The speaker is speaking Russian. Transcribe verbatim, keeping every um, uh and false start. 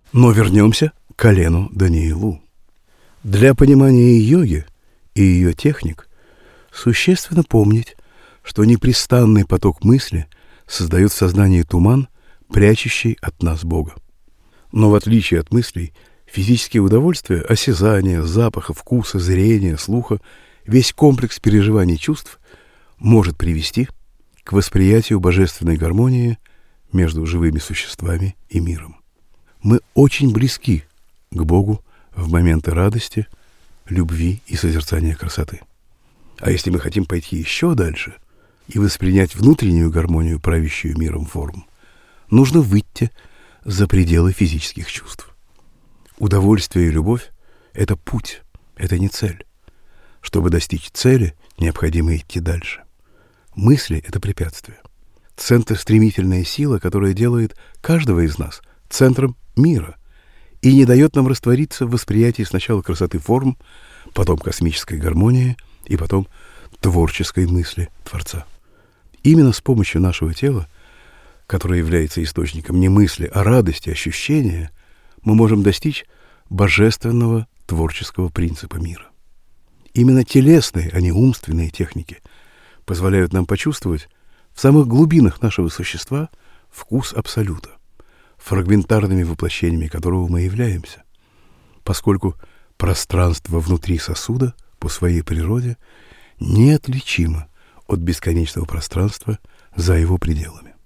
Но вернемся к Олену Даниилу. Для понимания йоги и ее техник существенно помнить, что непрестанный поток мысли создает в сознании туман, прячущий от нас Бога. Но в отличие от мыслей, физические удовольствия, осязания, запаха, вкуса, зрения, слуха, весь комплекс переживаний чувств может привести к восприятию божественной гармонии между живыми существами и миром. Мы очень близки к Богу в моменты радости, любви и созерцания красоты. А если мы хотим пойти еще дальше и воспринять внутреннюю гармонию, правящую миром форм, нужно выйти за пределы физических чувств. Удовольствие и любовь — это путь, это не цель. Чтобы достичь цели, необходимо идти дальше. Мысли — это препятствие. Центр — стремительная сила, которая делает каждого из нас центром мира и не дает нам раствориться в восприятии сначала красоты форм, потом космической гармонии и потом творческой мысли Творца. Именно с помощью нашего тела, которое является источником не мысли, а радости, ощущения, мы можем достичь божественного творческого принципа мира. Именно телесные, а не умственные техники позволяют нам почувствовать в самых глубинах нашего существа вкус Абсолюта, фрагментарными воплощениями которого мы являемся, поскольку пространство внутри сосуда по своей природе неотличимо от бесконечного пространства за его пределами.